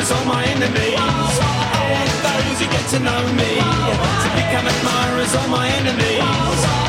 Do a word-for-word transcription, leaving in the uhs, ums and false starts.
admirers, all my enemies. And those who get to know me to become admirers, all my enemies.